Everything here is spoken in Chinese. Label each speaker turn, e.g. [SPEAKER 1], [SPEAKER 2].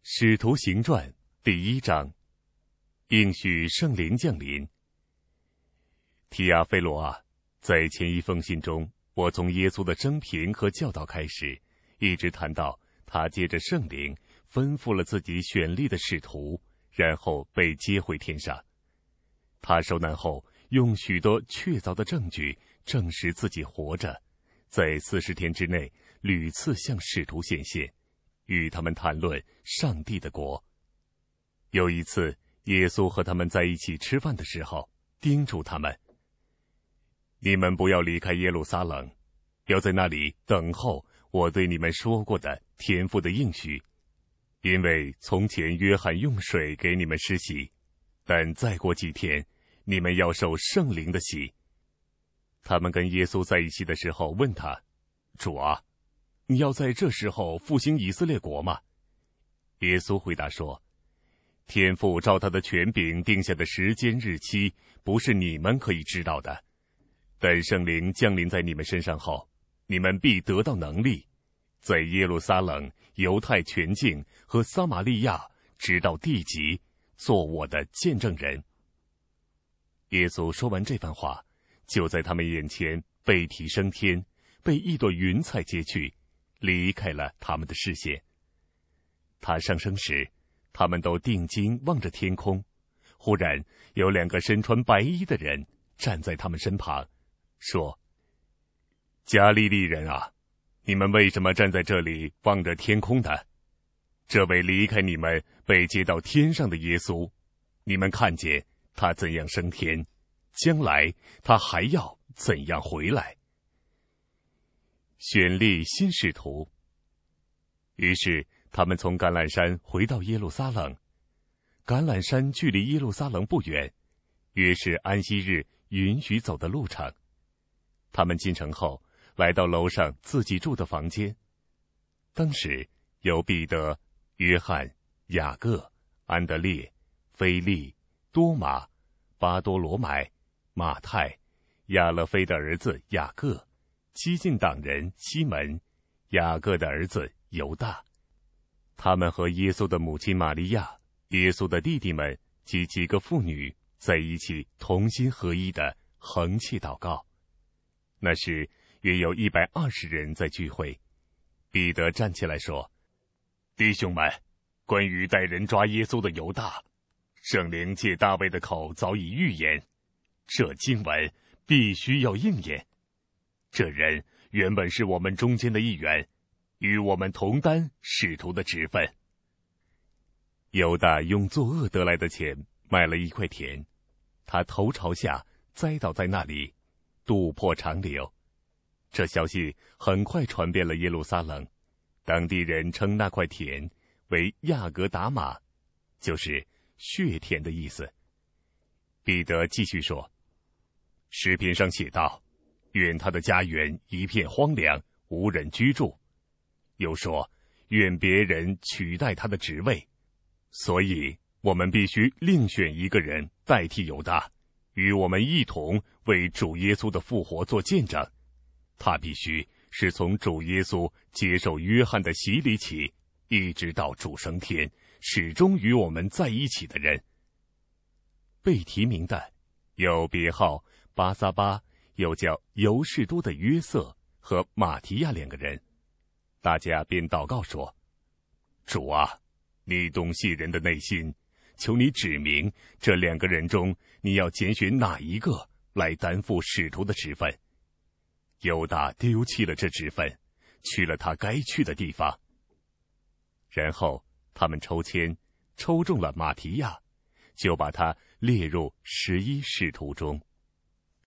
[SPEAKER 1] 使徒行传第1章，应许圣灵降临。提阿非罗啊，在前一封信中，我从耶稣的生平和教导开始，一直谈到他借着圣灵吩咐了自己选立的使徒，然后被接回天上。他受难后，用许多确凿的证据证实自己活着，在40天之内屡次向使徒显现，与他们谈论上帝的国。有一次，耶稣和他们在一起吃饭的时候，叮嘱他们：你们不要离开耶路撒冷，要在那里等候我对你们说过的天父的应许。因为从前约翰用水给你们施洗，但再过几天，你们要受圣灵的洗。他们跟耶稣在一起的时候问他：主啊，你要在这时候复兴以色列国吗？耶稣回答说：天父照他的权柄定下的时间日期，不是你们可以知道的。等圣灵降临在你们身上后，你们必得到能力，在耶路撒冷、犹太全境和撒玛利亚直到地极，做我的见证人。耶稣说完这番话，就在他们眼前被提升天，被一朵云彩接去，离开了他们的视线。他上升时，他们都定睛望着天空。忽然有2个身穿白衣的人站在他们身旁，说：加利利人啊，你们为什么站在这里望着天空呢？这位离开你们被接到天上的耶稣，你们看见他怎样升天，将来他还要怎样回来。选立新使徒。于是他们从橄榄山回到耶路撒冷。橄榄山距离耶路撒冷不远，约是安息日允许走的路程。他们进城后，来到楼上自己住的房间。当时有彼得、约翰、雅各、安德烈、腓力、多马、巴多罗买、马太、亚勒菲的儿子雅各、激进党人西门、雅各的儿子犹大。他们和耶稣的母亲玛利亚、耶稣的弟弟们及几个妇女在一起同心合一地横切祷告。那时约有120人在聚会。彼得站起来说：弟兄们，关于带人抓耶稣的犹大，圣灵借大卫的口早已预言，这经文必须要应验。这人原本是我们中间的一员，与我们同担使徒的职分。犹大用作恶得来的钱买了一块田，他头朝下栽倒在那里，肚破肠流。这消息很快传遍了耶路撒冷，当地人称那块田为亚格达玛，就是血田的意思。彼得继续说：诗篇上写道，愿他的家园一片荒凉，无人居住。又说，愿别人取代他的职位。所以我们必须另选一个人代替犹大，与我们一同为主耶稣的复活做见证。他必须是从主耶稣接受约翰的洗礼起，一直到主升天，始终与我们在一起的人。被提名的有别号巴撒巴，又叫犹士都的约瑟和马提亚2个人。大家便祷告说：主啊，你懂细人的内心，求你指明这2个人中，你要拣选哪一个来担负使徒的职分。犹大丢弃了这职分，去了他该去的地方。然后他们抽签，抽中了马提亚，就把他列入11使徒中。